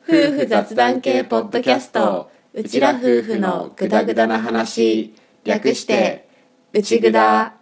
夫婦雑談系ポッドキャスト、うちら夫婦のグダグダな話、略してうちぐだ。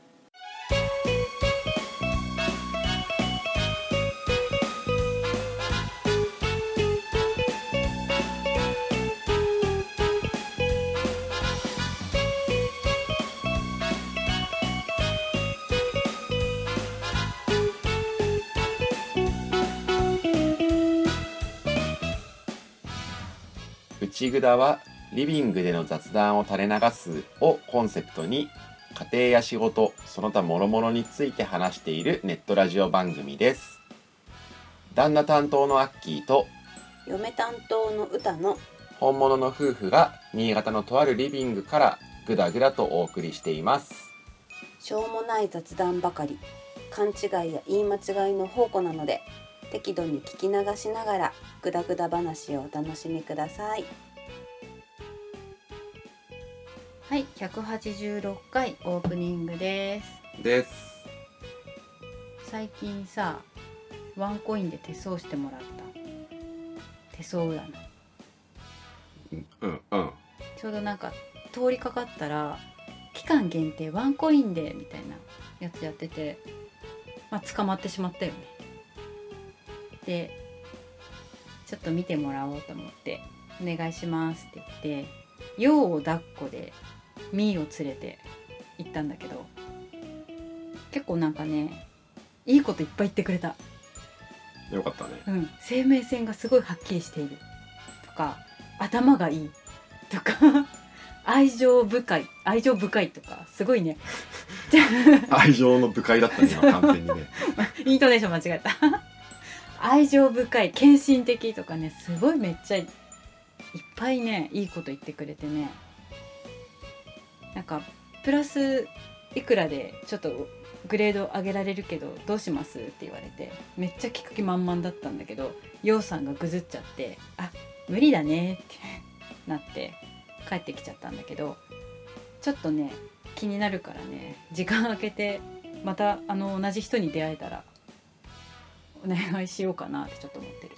内ぐだはリビングでの雑談を垂れ流すをコンセプトに、家庭や仕事その他諸々について話しているネットラジオ番組です。旦那担当のアッキーと嫁担当の歌の本物の夫婦が新潟のとあるリビングからぐだぐだとお送りしています。 しょうもない雑談ばかり、勘違いや言い間違いの宝庫なので、適度に聞き流しながらグダグダ話をお楽しみください。はい、186回オープニングです。最近さ、ワンコインで手相してもらった。手相占い。ちょうどなんか通りかかったら、期間限定ワンコインでみたいなやつやってて、捕まってしまったよね。で、ちょっと見てもらおうと思ってお願いしますって言って、陽を抱っこでミーを連れて行ったんだけど、結構なんかね、いいこといっぱい言ってくれた。 よかったね。 生命線がすごいはっきりしているとか、頭がいいとか愛情深いとか、すごいね愛情の深いだったね、今完全にねイントネーション間違えた愛情深い、献身的とかね、すごいめっちゃいっぱいね、いいこと言ってくれてね、なんかプラスいくらでちょっとグレード上げられるけどどうしますって言われて、めっちゃ聞く気満々だったんだけど、ヨウさんがぐずっちゃって、無理だねってなって帰ってきちゃったんだけど、ちょっとね気になるからね、時間空けてまた同じ人に出会えたらお願いしようかなってちょっと思ってる。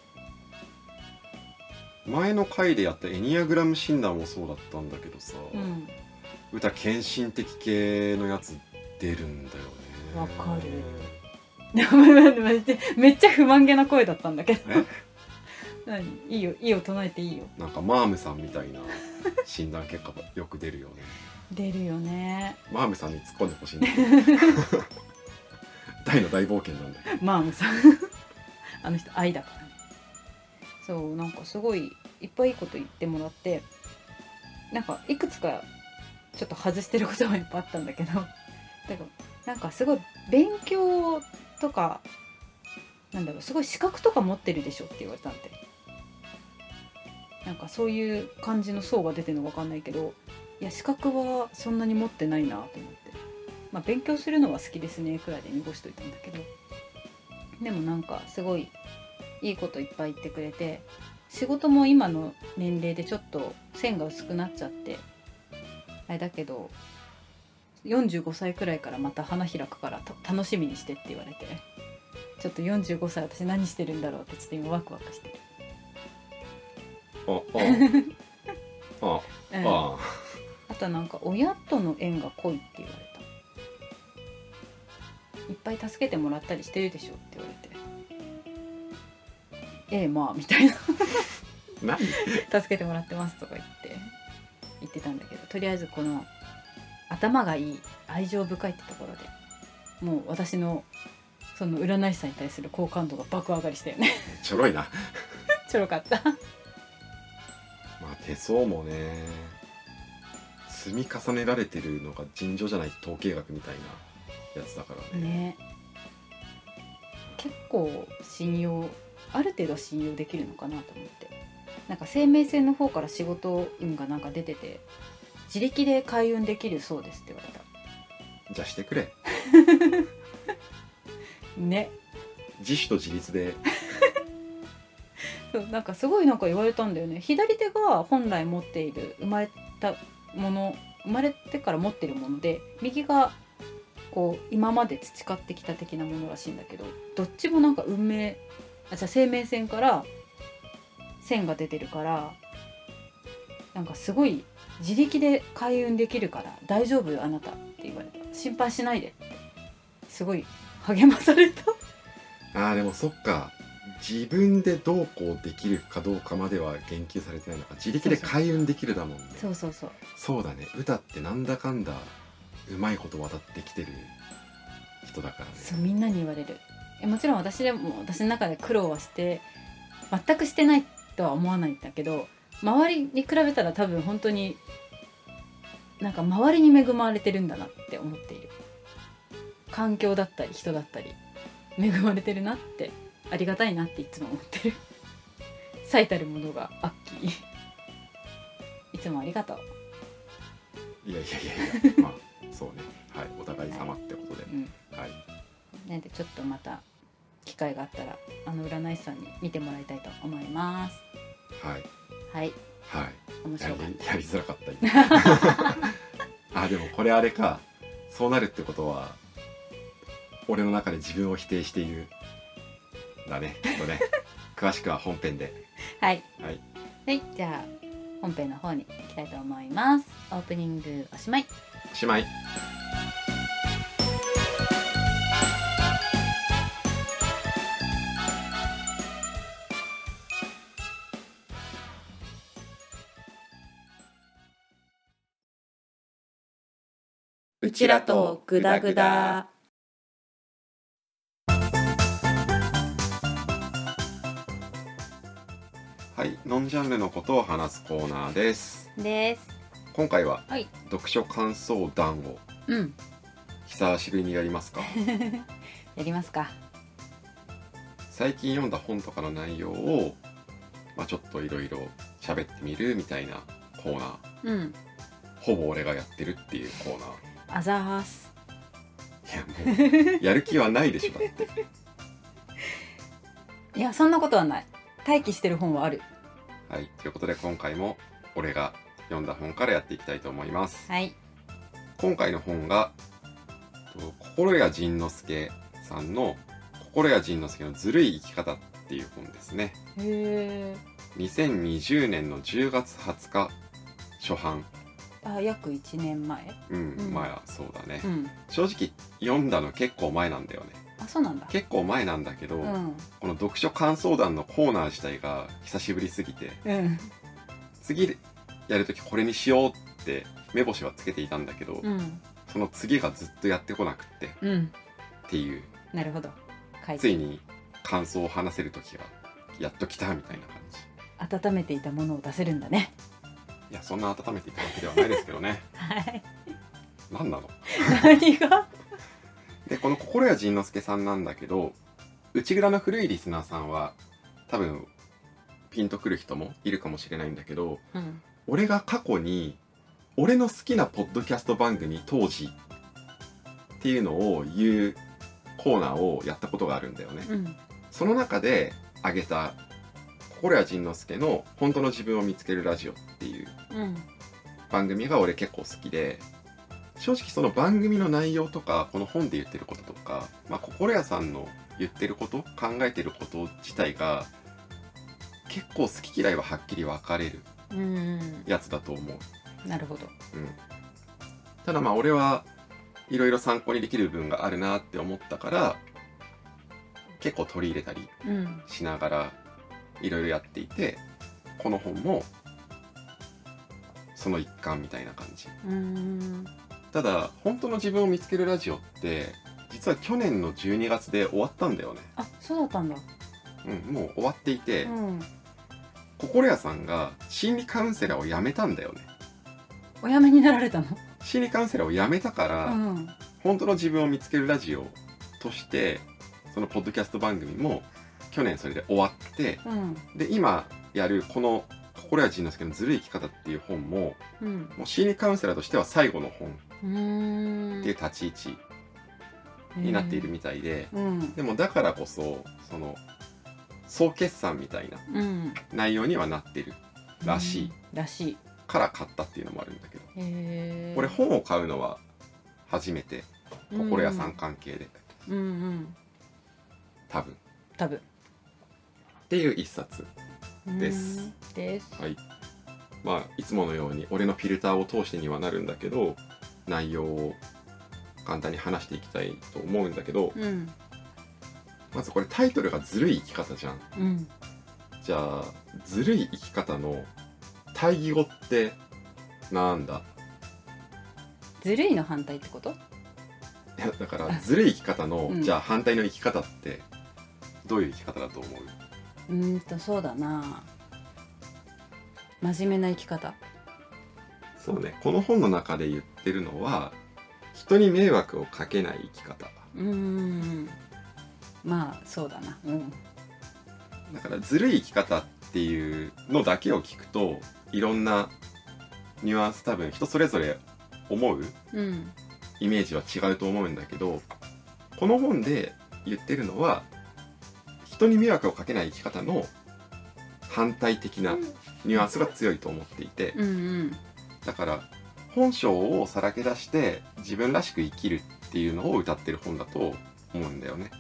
前の回でやったエニアグラム診断もそうだったんだけどさ、歌献身的系のやつ出るんだよね。 わかるめっちゃ不満げな声だったんだけど何、いいよ唱えていいよ。 なんかマームさんみたいな診断結果がよく出るよね出るよね。 マームさんに突っ込んでほしいんだけど大の大冒険なんだけど、 マームさんあの人愛だからね。そう、なんかすごいいっぱいいいこと言ってもらって、なんかいくつかちょっと外してることもいっぱいあったんだけど、だからなんかすごい勉強とか、なんだろう、すごい資格とか持ってるでしょって言われたんで、なんかそういう感じの層が出てるのか分かんないけど、いや資格はそんなに持ってないなと思って、勉強するのは好きですねくらいで濁しといたんだけど、でもなんかすごいいいこといっぱい言ってくれて、仕事も今の年齢でちょっと線が薄くなっちゃってあれだけど、45歳くらいからまた花開くから楽しみにしてって言われて、ちょっと45歳私何してるんだろうってちょっと今ワクワクしてる。あとなんか親との縁が濃いって言われた。いっぱい助けてもらったりしてるでしょって言われて、まあみたいな何助けてもらってますとか言ってたんだけど、とりあえずこの頭がいい、愛情深いってところでもう私のその占い師さんに対する好感度が爆上がりしたよねちょろいなちょろかった手相もね、積み重ねられてるのが尋常じゃない統計学みたいなやつだからね。 結構ある程度信用できるのかなと思って、なんか生命線の方から仕事運がなんか出てて、自力で開運できるそうですって言われた。 じゃあしてくれね、 自主と自立でなんかすごいなんか言われたんだよね。左手が本来持っている生まれてから持っているもので、右がこう今まで培ってきた的なものらしいんだけど、どっちもなんか生命線から線が出てるから、なんかすごい自力で開運できるから大丈夫あなたって言われた。心配しないでってすごい励まされた。 でもそっか、自分でどうこうできるかどうかまでは言及されてないのか。自力で開運できるだもんね。 そうそうそう。 そうだね、歌ってなんだかんだうまいこと渡ってきてる人だからね。 そう、みんなに言われる。もちろん私でも、私の中で苦労はして全くしてないとは思わないんだけど、周りに比べたら多分本当になんか周りに恵まれてるんだなって思っている。環境だったり人だったり恵まれてるなって、ありがたいなっていつも思ってる。最たるものがアッキー。いつもありがとう。 いやまあそうね、はい、お互い様ってことで、はい。 なんでちょっとまた機会があったら占い師さんに見てもらいたいと思います。 はいはいはい。 面白かった。 やりづらかったでもこれあれか、そうなるってことは俺の中で自分を否定しているだね、きっとね。詳しくは本編で。 はいはい、 はい、じゃあ本編の方に行きたいと思います。オープニングおしまい。 おしまい。 うちらとグダグダ。 はい、ノンジャンルのことを話すコーナーです。今回は、 はい、 読書感想談を久しぶりにやりますか。 やりますか。 最近読んだ本とかの内容を、ちょっといろいろ喋ってみるみたいなコーナー、ほぼ俺がやってるっていうコーナー。 あざーす。 いやもうやる気はないでしょだって。 いやそんなことはない。待機してる本はある。 はい、ということで今回も俺が読んだ本からやっていきたいと思います。 はい。 今回の本が心谷仁之助さんの心谷仁之助のずるい生き方っていう本ですね。 へー。 2020年の10月20日初版。 約1年前。 そうだね、正直読んだの結構前なんだよね。 そうなんだ。 結構前なんだけど、この読書感想談のコーナー自体が久しぶりすぎて、次やるときこれにしようって目星はつけていたんだけど、その次がずっとやってこなくって、っていう。 なるほど。 ついに感想を話せるときがやっと来たみたいな感じ。温めていたものを出せるんだね。 いやそんな温めていたわけではないですけどね。 はい。 何なの？ 何が？ でこの心谷仁之助さんなんだけど、内蔵の古いリスナーさんは多分ピンとくる人もいるかもしれないんだけど、俺が過去に俺の好きなポッドキャスト番組当時っていうのを言うコーナーをやったことがあるんだよね。その中で挙げた心谷仁之助の本当の自分を見つけるラジオっていう番組が俺結構好きで、正直その番組の内容とかこの本で言ってることとか、心谷さんの言ってること考えてること自体が結構好き嫌いははっきり分かれるやつだと思う。 なるほど。 ただ俺はいろいろ参考にできる部分があるなって思ったから結構取り入れたりしながらいろいろやっていて、この本もその一環みたいな感じ。ただ本当の自分を見つけるラジオって実は去年の12月で終わったんだよね。 そうだったんだ。 もう終わっていて、心谷さんが心理カウンセラーを辞めたんだよね。 お辞めになられたの？ 心理カウンセラーを辞めたから、本当の自分を見つけるラジオとしてそのポッドキャスト番組も去年それで終わって、で今やるこの心谷仁之助のずるい生き方っていう本も、もう心理カウンセラーとしては最後の本っていう立ち位置になっているみたいで、でもだからこそその総決算みたいな内容にはなってるらしいから買ったっていうのもあるんだけど、俺本を買うのは初めて、心屋さん関係で、多分っていう一冊です。はい。まあいつものように俺のフィルターを通してにはなるんだけど、内容を簡単に話していきたいと思うんだけど、まずこれタイトルがずるい生き方じゃん。じゃあずるい生き方の対義語ってなんだ？ ずるいの反対ってこと？ いやだからずるい生き方の、じゃあ反対の生き方ってどういう生き方だと思う？ そうだな、真面目な生き方。 そうね、この本の中で言ってるのは人に迷惑をかけない生き方。 まあそうだな。 だからずるい生き方っていうのだけを聞くといろんなニュアンス多分人それぞれ思うイメージは違うと思うんだけど、この本で言ってるのは人に迷惑をかけない生き方の反対的なニュアンスが強いと思っていて、だから本性をさらけ出して自分らしく生きるっていうのを歌ってる本だと思うんだよね。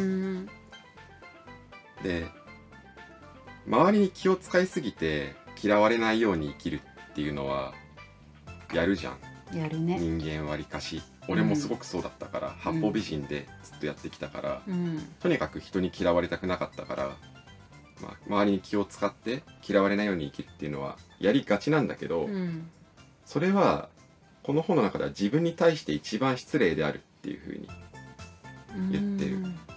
で、周りに気を使いすぎて嫌われないように生きるっていうのはやるじゃん。 やるね。 人間わりかし。俺もすごくそうだったから、八方美人でずっとやってきたから、とにかく人に嫌われたくなかったから、周りに気を使って嫌われないように生きるっていうのはやりがちなんだけど、それはこの本の中では自分に対して一番失礼であるっていうふうに言ってる。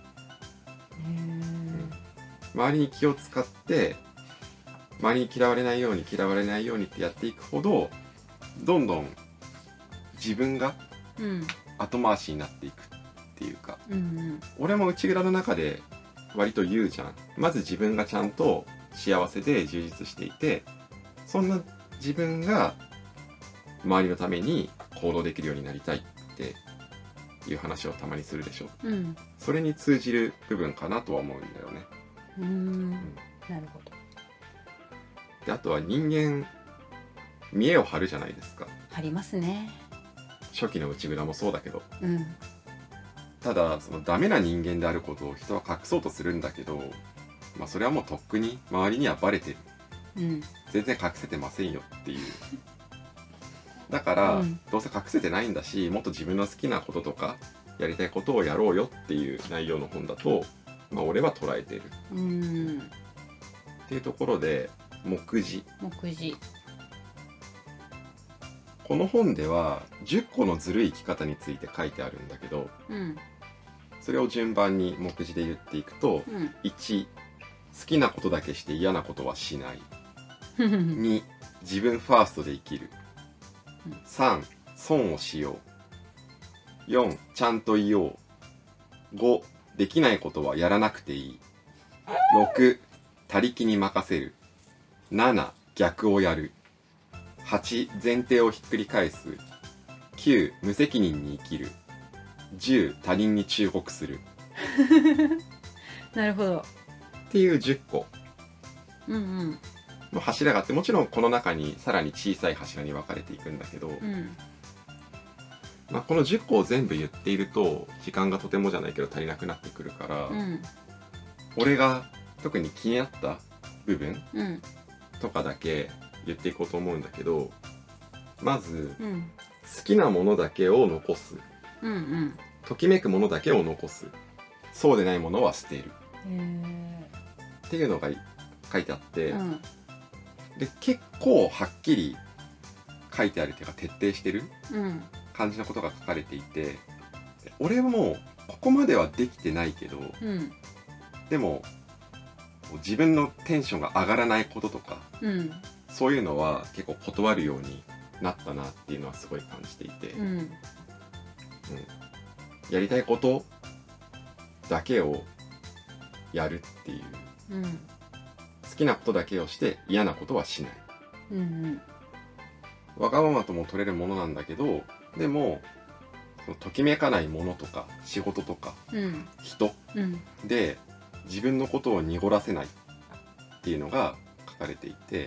周りに気を使って周りに嫌われないようにってやっていくほどどんどん自分が後回しになっていくっていうか、俺も内蔵の中で割と言うじゃん。まず自分がちゃんと幸せで充実していて、そんな自分が周りのために行動できるようになりたいっていう話をたまにするでしょ。それに通じる部分かなとは思うんだよね。 なるほど。 で、あとは人間見栄を張るじゃないですか。 張りますね。 初期の内蔵もそうだけど、ただそのダメな人間であることを人は隠そうとするんだけど、それはもうとっくに周りにはバレてる、全然隠せてませんよっていうだから、どうせ隠せてないんだし、もっと自分の好きなこととかやりたいことをやろうよっていう内容の本だと、俺は捉えてるっていうところで、目次この本では10個のずるい生き方について書いてあるんだけど、それを順番に目次で言っていくと、1、好きなことだけして嫌なことはしない。2、自分ファーストで生きる。3、損をしよう。4、ちゃんと言おう。5、できないことはやらなくていい。6、他力に任せる。7、逆をやる。8、前提をひっくり返す。9、無責任に生きる。10、他人に忠告する。 なるほど。 っていう10個の柱があって、もちろんこの中にさらに小さい柱に分かれていくんだけど、この10個を全部言っていると時間がとてもじゃないけど足りなくなってくるから、俺が特に気になった部分とかだけ言っていこうと思うんだけど、まず、好きなものだけを残す、ときめくものだけを残す、そうでないものは捨てるっていうのが書いてあって、で結構はっきり書いてあるっていうか徹底してる感じのことが書かれていて、俺もここまではできてないけど、でも自分のテンションが上がらないこととか、そういうのは結構断るようになったなっていうのはすごい感じていて、やりたいことだけをやるっていう、好きなことだけをして嫌なことはしない、わがままとも取れるものなんだけど、でもそのときめかないものとか仕事とか、人、で自分のことを濁らせないっていうのが書かれていて、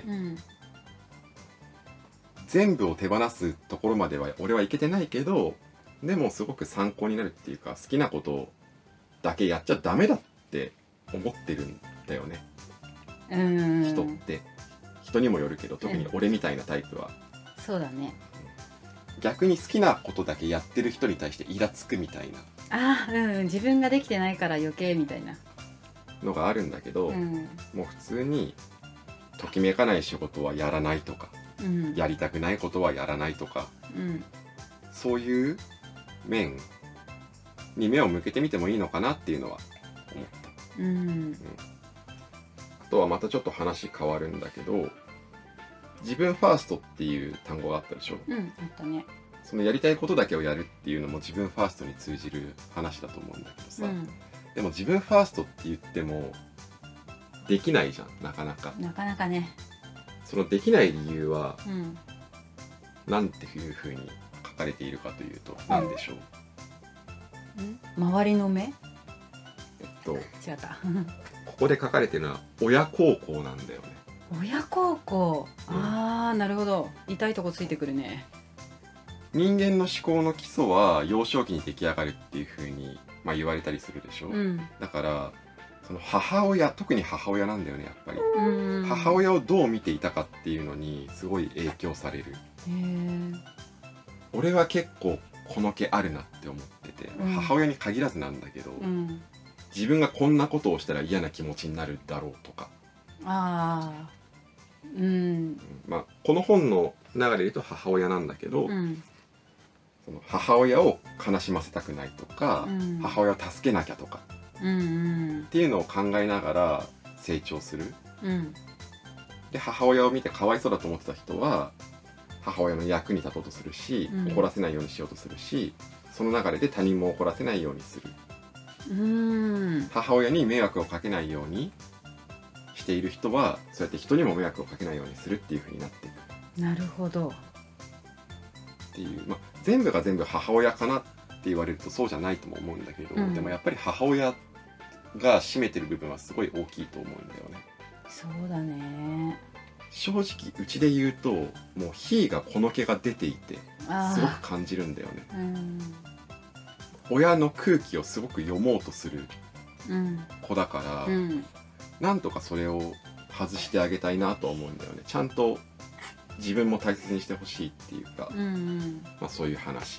全部を手放すところまでは俺はいけてないけど、でもすごく参考になるっていうか、好きなことだけやっちゃダメだって思ってるんだよね。 人って人にもよるけど、特に俺みたいなタイプは、 そうだね。 逆に好きなことだけやってる人に対してイラつくみたいな自分ができてないから余計みたいなのがあるんだけど、もう普通にときめかない仕事はやらないとか、やりたくないことはやらないとか、そういう面に目を向けてみてもいいのかなっていうのは思った。あとはまたちょっと話変わるんだけど、自分ファーストっていう単語があったでしょ。 あったね。 そのやりたいことだけをやるっていうのも自分ファーストに通じる話だと思うんだけどさ、でも自分ファーストって言ってもできないじゃん、なかなか。 なかなかね。 そのできない理由は、なんていうふうに書かれているかというと何でしょう。 周りの目？違ったここで書かれてるのは親孝行なんだよね。 親孝行、なるほど。痛いとこついてくるね。 人間の思考の基礎は幼少期に出来上がるっていうふうに、言われたりするでしょ。だからその母親、特に母親なんだよね、やっぱり。母親をどう見ていたかっていうのにすごい影響される。俺は結構この気あるなって思ってて、母親に限らずなんだけど、自分がこんなことをしたら嫌な気持ちになるだろうとか、この本の流れで言うと母親なんだけど、その母親を悲しませたくないとか、母親を助けなきゃとか、っていうのを考えながら成長する。で母親を見てかわいそうだと思ってた人は母親の役に立とうとするし、怒らせないようにしようとするし、その流れで他人も怒らせないようにする。母親に迷惑をかけないようにしている人はそうやって人にも迷惑をかけないようにするっていう風になっていく。 なるほど。 っていう、全部が全部母親かなって言われるとそうじゃないとも思うんだけど、でもやっぱり母親が占めてる部分はすごい大きいと思うんだよね。 そうだね。 正直うちで言うともう非がこの気が出ていてすごく感じるんだよね。親の空気をすごく読もうとする子だから、なんとかそれを外してあげたいなと思うんだよね。ちゃんと自分も大切にしてほしいっていうか、そういう話、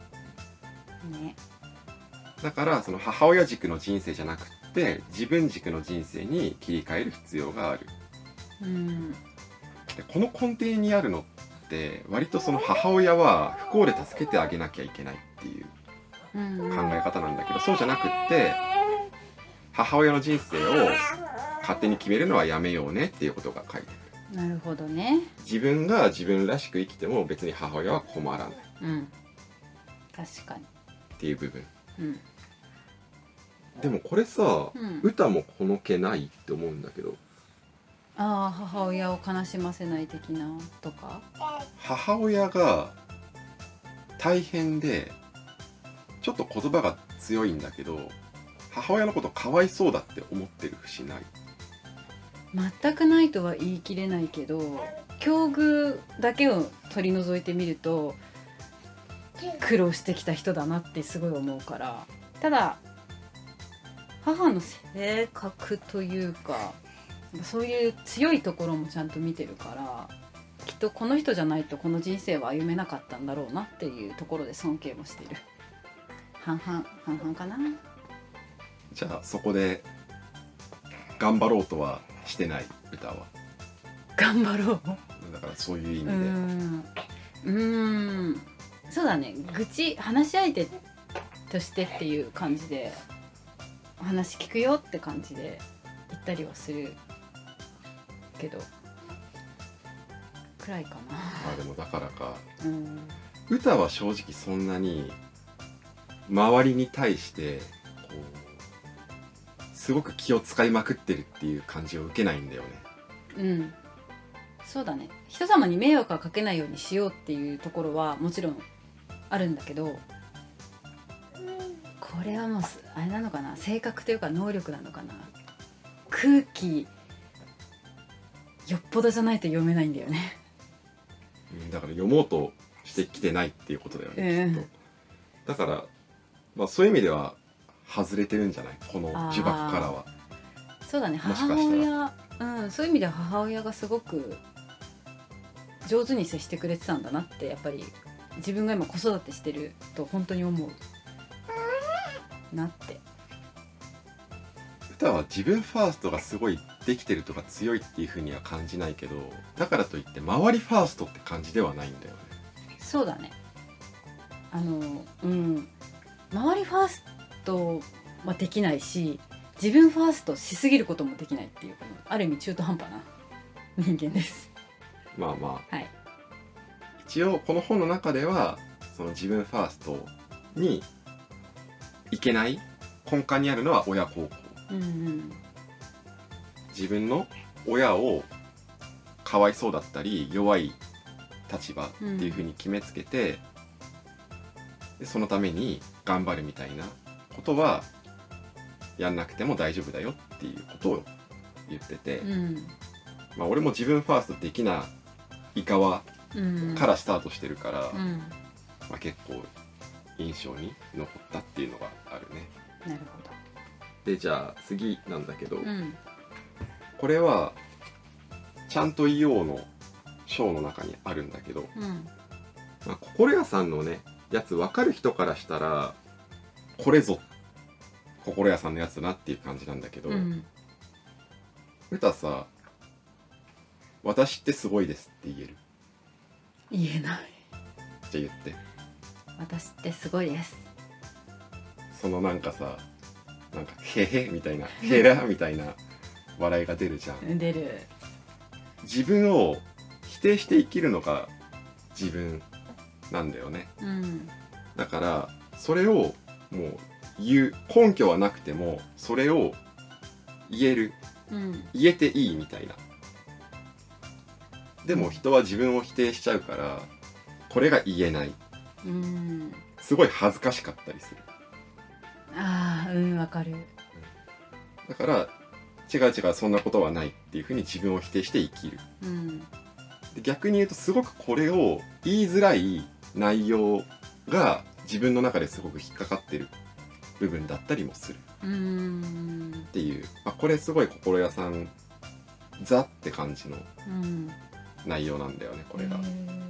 だからその母親軸の人生じゃなくって自分軸の人生に切り替える必要がある。でこの根底にあるのって割とその母親は不幸で助けてあげなきゃいけないっていう考え方なんだけど、そうじゃなくって母親の人生を勝手に決めるのはやめようねっていうことが書いてある。 なるほどね。 自分が自分らしく生きても別に母親は困らない、 確かにっていう部分、でもこれさ、歌もこの気ないって思うんだけど、 母親を悲しませない的なとか。 母親が大変でちょっと言葉が強いんだけど母親のことかわいそうだって思ってる節ない？ 全くないとは言い切れないけど、境遇だけを取り除いてみると苦労してきた人だなってすごい思うから。ただ母の性格というかそういう強いところもちゃんと見てるから、きっとこの人じゃないとこの人生は歩めなかったんだろうなっていうところで尊敬もしている。半々かな。 じゃあそこで頑張ろうとはしてない？歌は頑張ろう。 だからそういう意味でそうだね。話し相手としてっていう感じで話聞くよって感じで言ったりはするけどくらいかな。 でもだからか、歌は正直そんなに周りに対してこうすごく気を使いまくってるっていう感じを受けないんだよね。 そうだね。人様に迷惑はかけないようにしようっていうところはもちろんあるんだけど、これはもうあれなのかな、性格というか能力なのかな。空気よっぽどじゃないと読めないんだよね。 だから読もうとしてきてないっていうことだよね、きっと。だからそういう意味では外れてるんじゃない、この呪縛からは。 そうだね。 もしかしたら母親そういう意味では母親がすごく上手に接してくれてたんだなってやっぱり自分が今子育てしてると本当に思うなって。 歌は自分ファーストがすごいできてるとか強いっていう風には感じないけど、だからといって周りファーストって感じではないんだよね。 そうだね。周りファーストはできないし、自分ファーストしすぎることもできないっていう、ある意味中途半端な人間です。 まあまあ、 はい、 一応この本の中ではその自分ファーストにいけない根幹にあるのは親孝行、自分の親をかわいそうだったり弱い立場っていう風に決めつけて、でそのために頑張るみたいなことはやんなくても大丈夫だよっていうことを言ってて、まあ俺も自分ファーストできない側からスタートしてるから、まあ、結構印象に残ったっていうのがあるね。 なるほど。 でじゃあ次なんだけど、これはちゃんと言おうの章の中にあるんだけど、まあ、心屋さんのねやつ分かる人からしたらこれぞ心屋さんのやつだなっていう感じなんだけど、歌さ、私ってすごいですって言える？ 言えない。 じゃあ言って。 私ってすごいです。 そのなんかさ、なんかへへみたいなへらみたいな笑いが出るじゃん。 出る。 自分を否定して生きるのが自分なんだよね、だからそれをもう言う根拠はなくてもそれを言える、言えていいみたいな。でも人は自分を否定しちゃうからこれが言えない、すごい恥ずかしかったりする。 ああ、わかる。 だから違う違う、そんなことはないっていうふうに自分を否定して生きる、で逆に言うとすごくこれを言いづらい内容が自分の中ですごく引っかかってる部分だったりもするっていう、これすごい心屋さんザって感じの内容なんだよねこれが、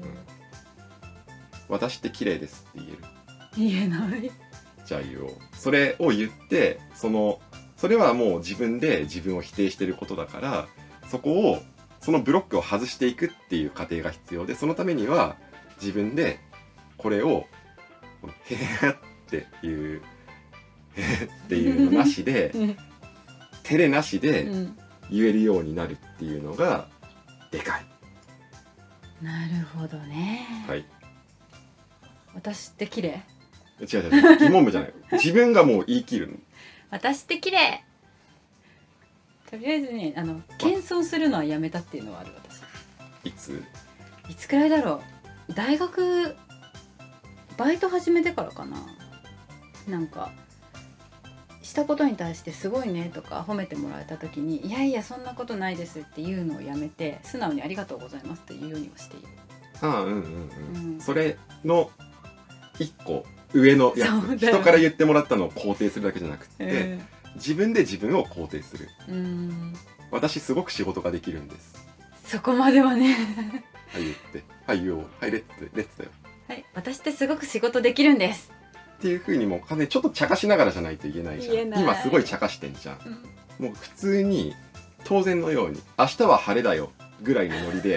私って綺麗ですって言える？ 言えない。 じゃあ言おう。それを言ってそれはもう自分で自分を否定してることだから、そのブロックを外していくっていう過程が必要で、そのためには自分でこれをへへっていうへへっていうのなしで照れなしで言えるようになるっていうのがでかい。 なるほどね。 はい。 私って綺麗？ 違う疑問文じゃない。自分がもう言い切るの。 私って綺麗。とりあえずね、謙遜するのはやめたっていうのはある。私いつくらいだろう。大学バイト始めてからかな。なんかしたことに対してすごいねとか褒めてもらえた時に、いやいやそんなことないですっていうのをやめて、素直にありがとうございますって言うようにはしている。 それの一個上のやつ、人から言ってもらったのを肯定するだけじゃなくて、自分で自分を肯定する。私すごく仕事ができるんです。 そこまではねはい言って、はい言おう、はいレッツだよ。 はい、私ってすごく仕事できるんですっていう風にもう完全にちょっと茶化しながらじゃないと言えないじゃん。今すごい茶化してんじゃん、もう普通に当然のように明日は晴れだよぐらいのノリで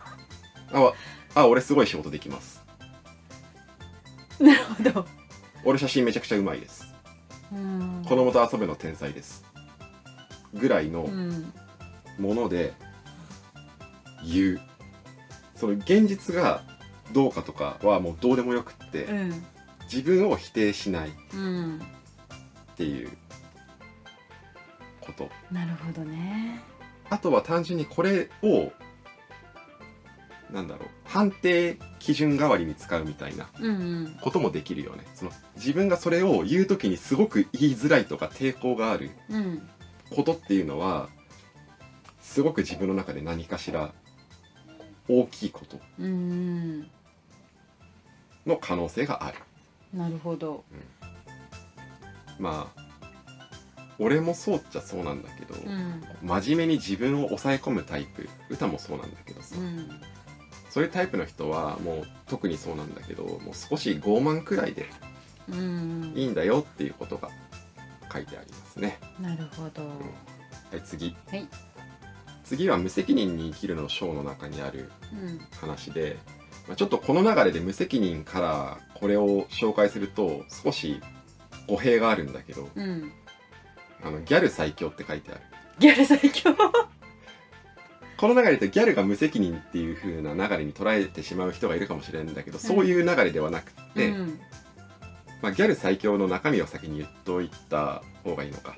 俺すごい仕事できます。 なるほど。 俺写真めちゃくちゃうまいです。子供と遊ぶの天才ですぐらいのもので言う。その現実がどうかとかはもうどうでもよくって、自分を否定しないっていうこと。 なるほどね。 あとは単純にこれを判定基準代わりに使うみたいなこともできるよね。その自分がそれを言う時にすごく言いづらいとか抵抗があることっていうのは、すごく自分の中で何かしら大きいことの可能性がある。 なるほど、 まあ俺もそうっちゃそうなんだけど、真面目に自分を抑え込むタイプ、歌もそうなんだけどさ、そういうタイプの人はもう特にそうなんだけど、もう少し傲慢くらいでいいんだよっていうことが書いてありますね。 なるほど。 はい、次。 はい。 次は無責任に生きるの章の中にある話で、ちょっとこの流れで無責任からこれを紹介すると少し語弊があるんだけど、ギャル最強って書いてある。 ギャル最強この流れでギャルが無責任っていう風な流れに捉えてしまう人がいるかもしれないんだけど、そういう流れではなくって、ギャル最強の中身を先に言っといた方がいいのか。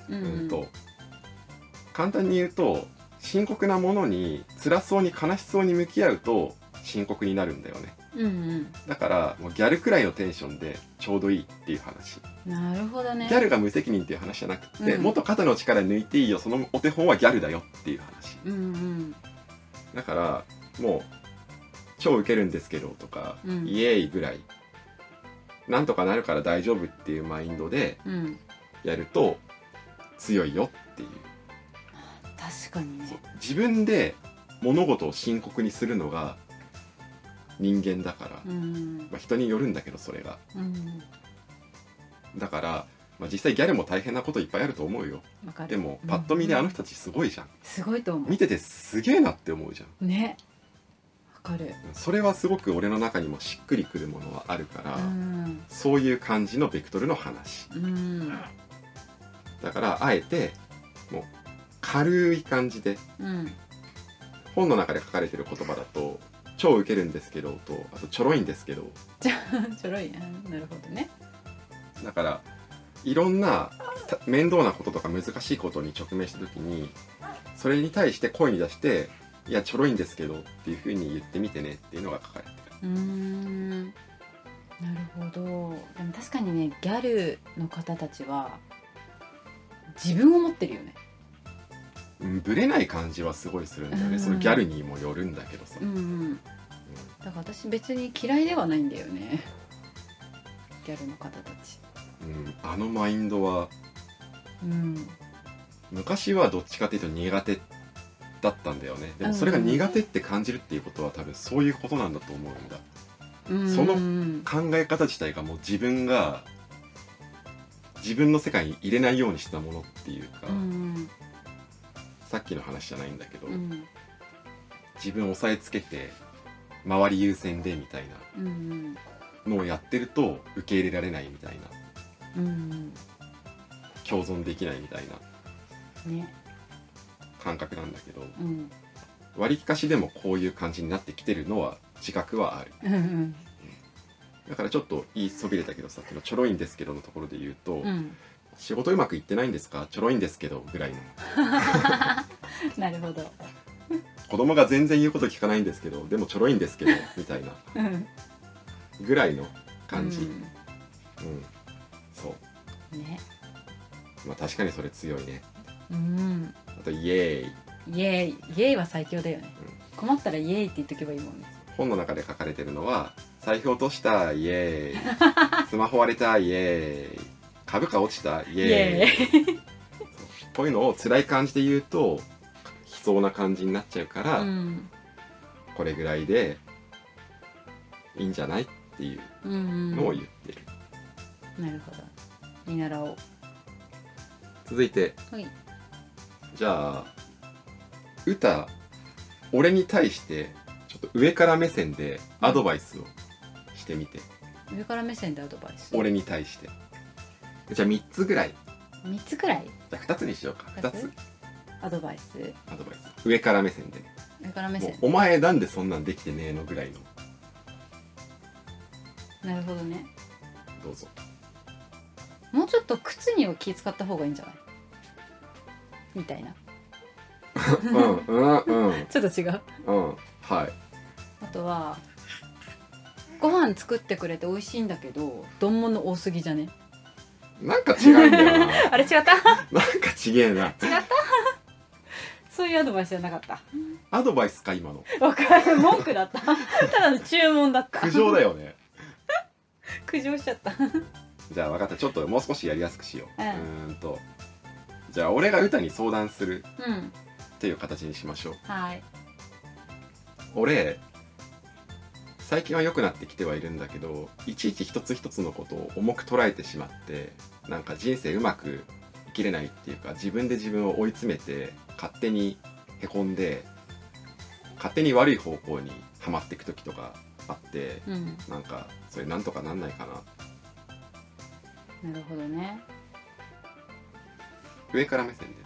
簡単に言うと、深刻なものに辛そうに悲しそうに向き合うと深刻になるんだよね。だからもうギャルくらいのテンションでちょうどいいっていう話。 なるほどね。 ギャルが無責任っていう話じゃなくて、もっと肩の力抜いていいよ、そのお手本はギャルだよっていう話。だからもう超ウケるんですけどとか、イエーイぐらいなんとかなるから大丈夫っていうマインドでやると強いよっていう。 確かにね。 自分で物事を深刻にするのが人間だから、人によるんだけどそれが、だから、実際ギャルも大変なこといっぱいあると思うよ。でもパッと見であの人たちすごいじゃん。 すごいと思う。 見ててすげえなって思うじゃんね。わかる。 それはすごく俺の中にもしっくりくるものはあるから、そういう感じのベクトルの話、だからあえてもう軽い感じで、本の中で書かれてる言葉だと超ウケるんですけどと、あとちょろいんですけどちょろい。なるほどね。 だからいろんな面倒なこととか難しいことに直面した時に、それに対して声に出して「いやちょろいんですけど」っていう風に言ってみてねっていうのが書かれてる。 なるほど。でも確かにね、ギャルの方たちは自分を持ってるよね。 ブレない感じはすごいするんだよね。そのギャルにもよるんだけどさ、 だから私別に嫌いではないんだよね、ギャルの方たち。 あのマインドは、昔はどっちかっていうと苦手だったんだよね。でもそれが苦手って感じるっていうことは多分そういうことなんだと思うんだ。その考え方自体がもう自分が自分の世界に入れないようにしたものっていうか、さっきの話じゃないんだけど、自分を押さえつけて周り優先でみたいなのをやってると受け入れられないみたいな、共存できないみたいな感覚なんだけど、割りかしでもこういう感じになってきてるのは自覚はある。だからちょっと言いそびれたけどさっきのちょろいんですけどのところで言うと、仕事うまくいってないんですか、ちょろいんですけどぐらいのなるほど。 子供が全然言うこと聞かないんですけどでもちょろいんですけどみたいなぐらいの感じ。そうね。確かにそれ強いね。あとイエーイ。 イエーイ。イエーイは最強だよね。困ったらイエーイって言っとけばいいもんね。 本の中で書かれてるのは財布落としたイエーイスマホ割れたイエーイ株価落ちたイエーイこういうのを辛い感じで言うと悲壮な感じになっちゃうから、これぐらいでいいんじゃないっていうのを言ってる。 なるほど、見習おう。 続いて、じゃあ歌俺に対してちょっと上から目線でアドバイスをしてみて。 上から目線でアドバイス、 俺に対して。じゃあ3つぐらい。 3つくらい。 じゃあ2つにしようか。2つアドバイス。 上から目線で。 上から目線。 お前なんでそんなんできてねえのぐらいの。 なるほどね。 どうぞ。 もうちょっと靴には気使った方がいいんじゃないみたいな。ちょっと違う。 はい。 あとはご飯作ってくれて美味しいんだけど丼物多すぎじゃね。 なんか違うんだよな。 あれ違った。なんか違えな。 違った。そういうアドバイスじゃなかった。 アドバイスか今の。 わかる。文句だった。ただの注文だった。 苦情だよね。 苦情しちゃった。 じゃあ分かった。ちょっともう少しやりやすくしよう。 じゃあ俺が歌に相談するうんっていう形にしましょう。 はい俺最近は良くなってきてはいるんだけど、いちいち一つ一つのことを重く捉えてしまって、なんか人生うまく生きれないっていうか、自分で自分を追い詰めて勝手にへこんで勝手に悪い方向にはまっていく時とかあって、 うんなんかそれなんとかなんないかな。 なるほどね。 上から目線で。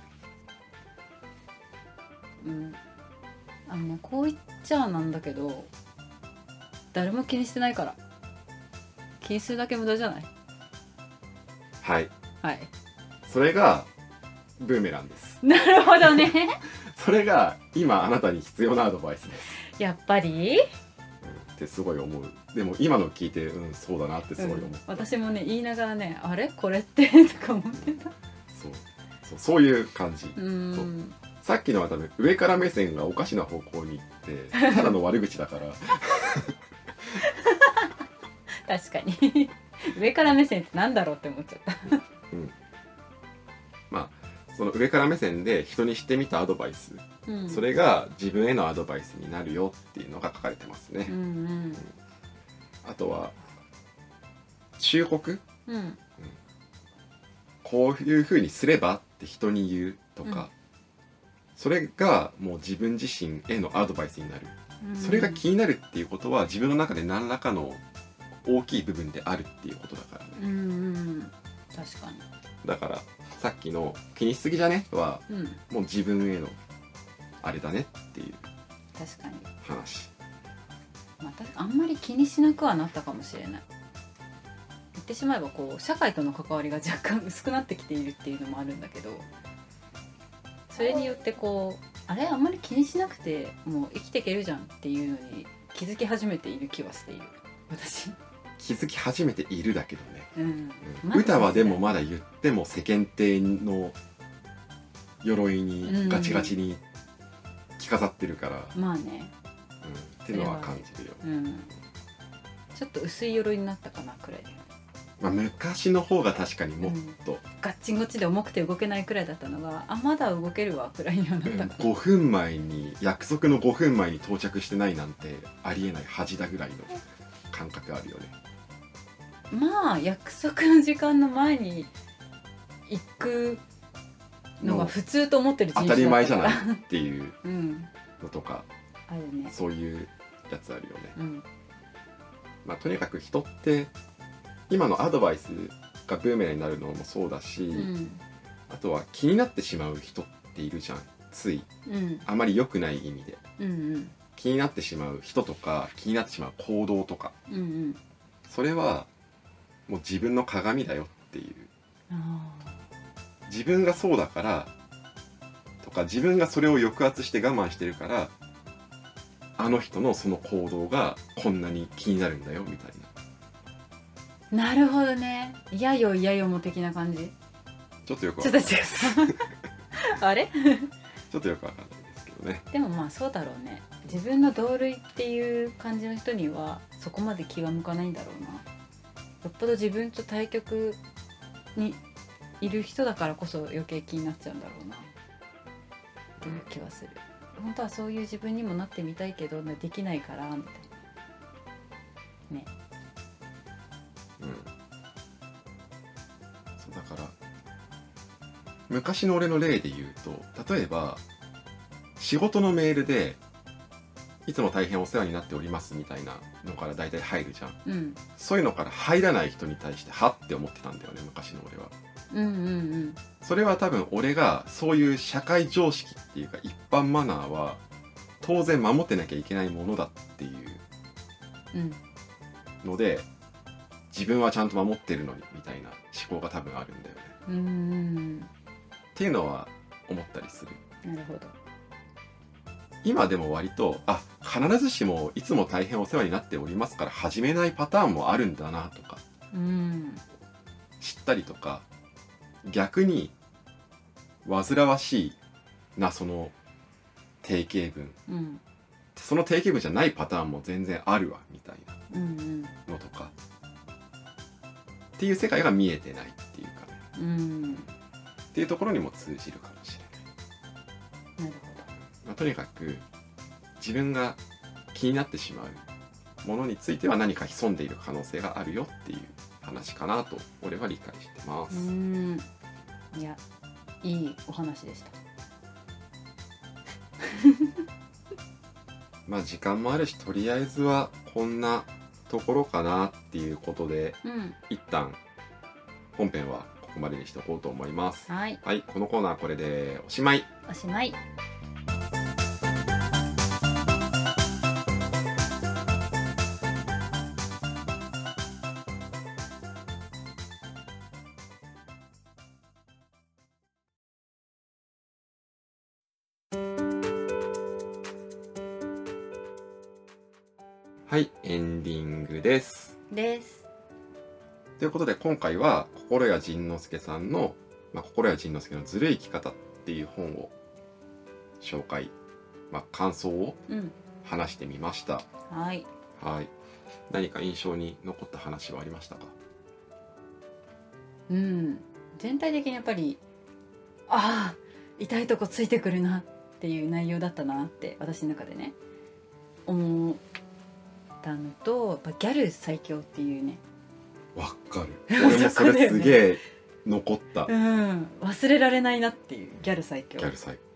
うんこう言っちゃなんだけど、誰も気にしてないから、気にするだけ無駄じゃない？ はいはい。 それがブーメランです。 なるほどねそれが今あなたに必要なアドバイスです、 やっぱり、 ってすごい思う。でも今の聞いてそうだなってすごい思う、 私もね言いながらね、あれこれってとか思ってた。 そういう感じ。 うんさっきのは多分上から目線がおかしな方向に行ってただの悪口だから確かに上から目線ってなんだろうって思っちゃった、 まあその上から目線で人にしてみたアドバイス、 うん、 それが自分へのアドバイスになるよっていうのが書かれてますね、 うんうんあとは忠告、 うんこういう風にすればって人に言うとか、それがもう自分自身へのアドバイスになる、それが気になるっていうことは自分の中で何らかの大きい部分であるっていうことだからね、 確かに。 だからさっきの気にしすぎじゃねは、もう自分へのあれだねっていう確かに、 話。 まあ、あんまり気にしなくはなったかもしれない。言ってしまえばこう社会との関わりが若干薄くなってきているっていうのもあるんだけど、それによってこうあれあんまり気にしなくてもう生きていけるじゃんっていうのに気づき始めている気はしている私。 気づき始めているだけどね、 まだ歌はでもまだ言っても世間体の鎧にガチガチに着飾ってるから、 まあね、 っていうのは感じるよ、 ちょっと薄い鎧になったかなくらい。 まあ、昔の方が確かにもっと、 ガッチンゴチで重くて動けないくらいだったのが、あまだ動けるわくらいにはなったかな、 5分前に約束の5分前に到着してないなんてありえない恥だぐらいの感覚あるよね。 まあ約束の時間の前に行くのが普通と思ってる人種当たり前じゃないっていうのとか、 あるね、 そういうやつあるよね、まあとにかく人って今のアドバイスがブーメランになるのもそうだし、あとは気になってしまう人っているじゃん、つい、あまり良くない意味で、気になってしまう人とか気になってしまう行動とか、それはもう自分の鏡だよっていう、自分がそうだからとか自分がそれを抑圧して我慢してるからあの人のその行動がこんなに気になるんだよみたいな。なるほどね。嫌よ嫌よも的な感じ。 ちょっとよくわかんないちょっと違うあれちょっとよくわかんないですけどね。 でもまあそうだろうね。自分の同類っていう感じの人にはそこまで気が向かないんだろうな。よっぽど自分と対極にいる人だからこそ余計気になっちゃうんだろうなっていう気はする。本当はそういう自分にもなってみたいけどできないからみたいなね。 そうだから昔の俺の例で言うと、例えば仕事のメールでいつも大変お世話になっておりますみたいなのから大体入るじゃん、そういうのから入らない人に対してはって思ってたんだよね、昔の俺は。それは多分俺がそういう社会常識っていうか一般マナーは当然守ってなきゃいけないものだっていうので、自分はちゃんと守ってるのにみたいな思考が多分あるんだよね、っていうのは思ったりする。 なるほど。 今でも割と必ずしもいつも大変お世話になっておりますから始めないパターンもあるんだなとか、知ったりとか、逆に煩わしいなその定型文、その定型文じゃないパターンも全然あるわみたいなのとか、っていう世界が見えてないっていうかね、 っていうところにも通じるかもしれない。 なるほど。 とにかく自分が気になってしまうものについては何か潜んでいる可能性があるよっていう話かなと俺は理解してます。 いや、いいお話でした。 まあ時間もあるし、とりあえずはこんなところかなっていうことで、一旦本編はここまでにしておこうと思います。 はい、 このコーナーこれでおしまい。 おしまい。 はい、エンディングです。ということで今回は心谷仁之助さんの、心谷仁之助のずるい生き方っていう本を紹介、感想を話してみました。 はい。 何か印象に残った話はありましたか？ 全体的にやっぱり痛いとこついてくるなっていう内容だったなって私の中でね思ったのと、やっぱギャル最強っていうね。 わかる。俺もそれすげえ残った。 忘れられないなっていうギャル最強。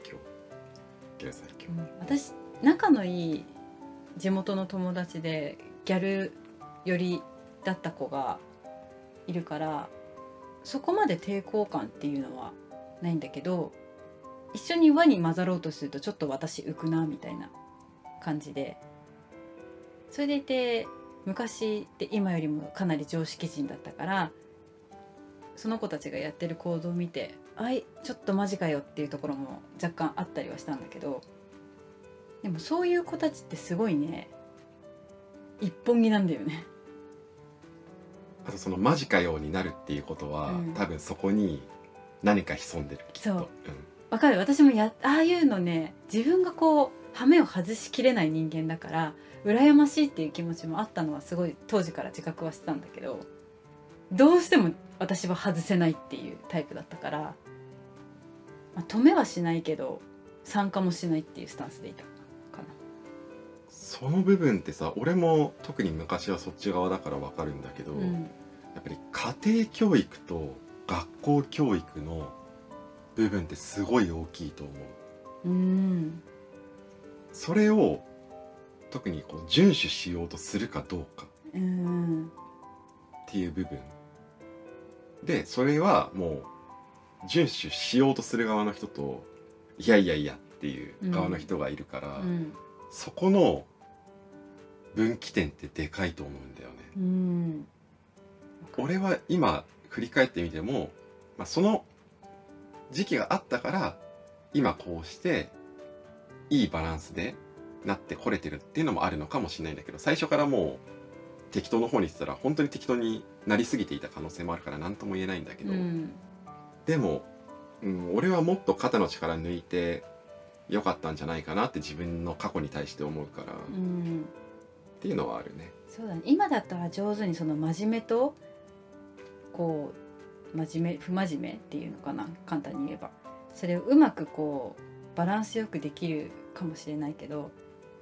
私仲のいい地元の友達でギャル寄りだった子がいるから、そこまで抵抗感っていうのはないんだけど、一緒に輪に混ざろうとするとちょっと私浮くなみたいな感じで、それでいて昔って今よりもかなり常識人だったから、その子たちがやってる行動を見てちょっとマジかよっていうところも若干あったりはしたんだけど、でもそういう子たちってすごいね一本気なんだよね。 あとそのマジかようになるっていうことは、多分そこに何か潜んでる。 わかる。私もああいうのね、自分がこう羽目を外しきれない人間だから羨ましいっていう気持ちもあったのはすごい当時から自覚はしてたんだけど、どうしても私は外せないっていうタイプだったから、止めはしないけど参加もしないっていうスタンスでいたかな。 その部分ってさ、俺も特に昔はそっち側だから分かるんだけど、やっぱり家庭教育と学校教育の部分ってすごい大きいと思う。それを特にこう遵守しようとするかどうかっていう部分で、それはもう遵守しようとする側の人といやいやいやっていう側の人がいるから、そこの分岐点ってでかいと思うんだよね。俺は今振り返ってみても、その時期があったから今こうしていいバランスでなってこれてるっていうのもあるのかもしれないんだけど、最初からもう適当の方にしてたら本当に適当になりすぎていた可能性もあるから何とも言えないんだけど、でも、俺はもっと肩の力抜いてよかったんじゃないかなって自分の過去に対して思うから、っていうのはあるね。 そうだね。今だったら上手にその真面目とこう真面目不真面目っていうのかな、簡単に言えばそれをうまくこうバランスよくできるかもしれないけど、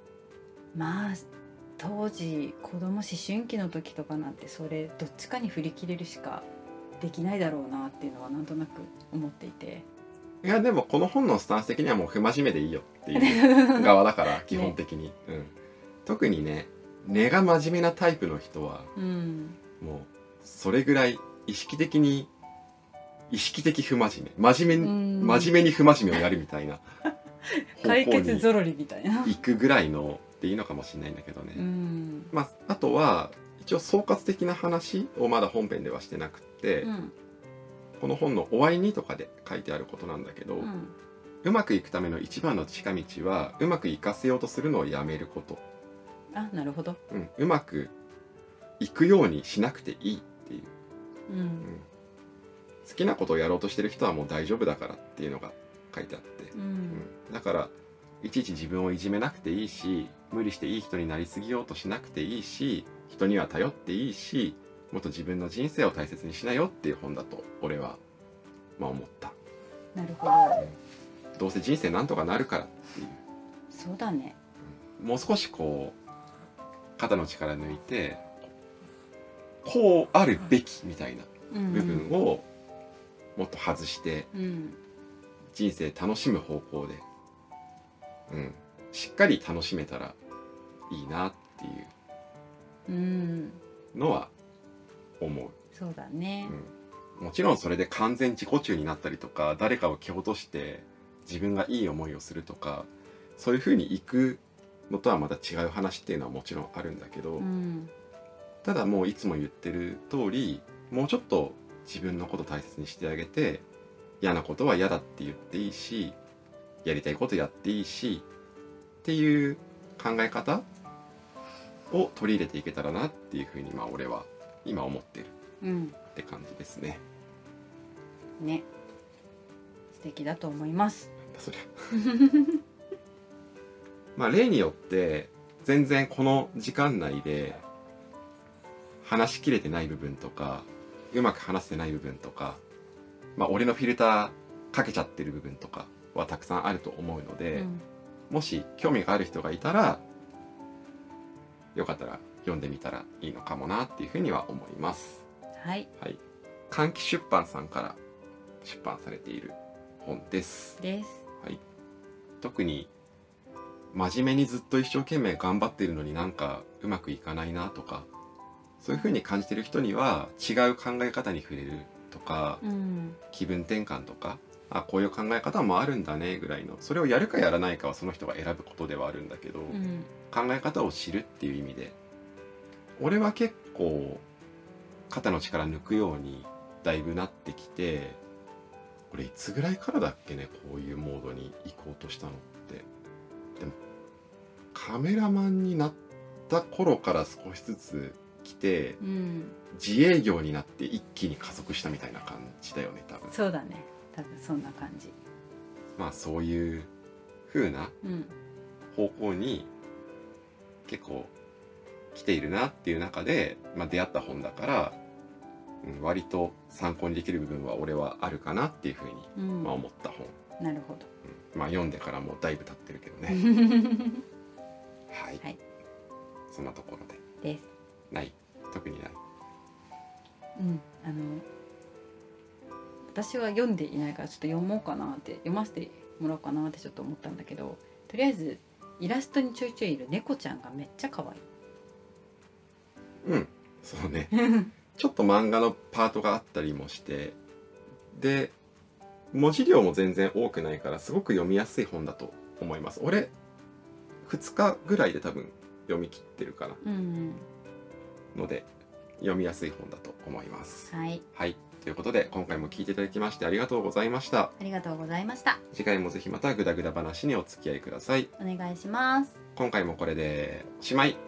当時子供思春期の時とかなんてそれどっちかに振り切れるしかできないだろうなっていうのはなんとなく思っていて、 いやでもこの本のスタンス的にはもう不真面目でいいよっていう側だから基本的に、特にね根が真面目なタイプの人は、もうそれぐらい意識的不真面目、真面目に不真面目をやるみたいな解決ぞろりみたいな行くぐらいのでいいのかもしれないんだけどね。あとは一応総括的な話をまだ本編ではしてなくって、この本の終わりにとかで書いてあることなんだけど、うまくいくための一番の近道はうまくいかせようとするのをやめること。 なるほど。 うまくいくようにしなくていいっていう、好きなことをやろうとしてる人はもう大丈夫だからっていうのが書いてあって、だからいちいち自分をいじめなくていいし、無理していい人になりすぎようとしなくていいし、人には頼っていいし、もっと自分の人生を大切にしなよっていう本だと俺は思った。 なるほど。 どうせ人生なんとかなるからっていう、 そうだね。 もう少しこう肩の力抜いてこうあるべきみたいな部分をもっと外して、人生楽しむ方向で、しっかり楽しめたらいいなっていうのは思う。 そうだね、 もちろんそれで完全自己中になったりとか、誰かを蹴落として自分がいい思いをするとか、そういう風にいくのとはまた違う話っていうのはもちろんあるんだけど、ただもういつも言ってる通り、もうちょっと自分のこと大切にしてあげて、嫌なことは嫌だって言っていいし、やりたいことやっていいしっていう考え方を取り入れていけたらなっていうふうに俺は今思ってるって感じですね。 ね、素敵だと思います。 そりゃ例によって全然この時間内で話しきれてない部分とか、うまく話せてない部分とか、俺のフィルターかけちゃってる部分とかはたくさんあると思うので、もし興味がある人がいたらよかったら読んでみたらいいのかもなっていうふうには思います。 はい、 換気出版さんから出版されている本です。特に真面目にずっと一生懸命頑張っているのになんかうまくいかないなとか、そういうふうに感じている人には違う考え方に触れるとか、気分転換とか、こういう考え方もあるんだねぐらいの、それをやるかやらないかはその人が選ぶことではあるんだけど、考え方を知るっていう意味で俺は結構肩の力抜くようにだいぶなってきて、俺いつぐらいからだっけね、こういうモードに行こうとしたのって。でもカメラマンになった頃から少しずつ来て、自営業になって一気に加速したみたいな感じだよね、多分。 そうだね、多分そんな感じ。 そういう風な方向に結構来ているなっていう中で、出会った本だから、割と参考にできる部分は俺はあるかなっていうふうに、思った本。 なるほど。 読んでからもうだいぶ経ってるけどね。はい、そんなところでです。 特にない。 私は読んでいないからちょっと読ませてもらおうかなってちょっと思ったんだけど、とりあえずイラストにちょいちょいいる猫ちゃんがめっちゃ可愛い。 そうね。ちょっと漫画のパートがあったりもして、で文字量も全然多くないからすごく読みやすい本だと思います。俺2日ぐらいで多分読み切ってるかな、ので読みやすい本だと思います。ということで今回も聞いていただきましてありがとうございました。 ありがとうございました。 次回もぜひまたグダグダ話にお付き合いください。 お願いします。 今回もこれでおしまい。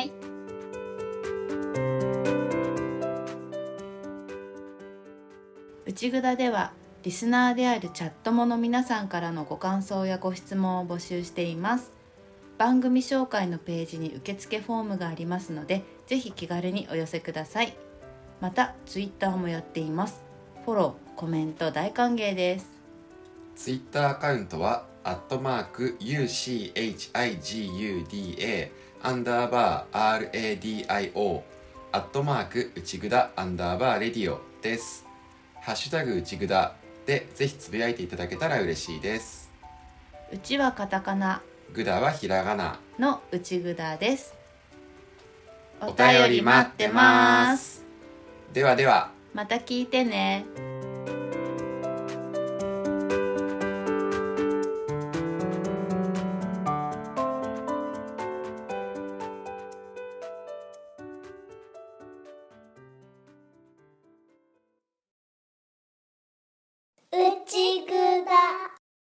内ぐだではリスナーであるチャットモの皆さんからのご感想やご質問を募集しています。番組紹介のページに受付フォームがありますので、ぜひ気軽にお寄せください。またツイッターもやっています。フォロー、コメント大歓迎です。 ツイッターアカウントは@UCHIGUDA_RADIO内ぐだ_レディオです。ハッシュタグ内ぐだでぜひつぶやいていただけたら嬉しいです。 うちはカタカナ、 ぐだはひらがなの内ぐだです。 お便り待ってます。ではでは、 また聞いてね。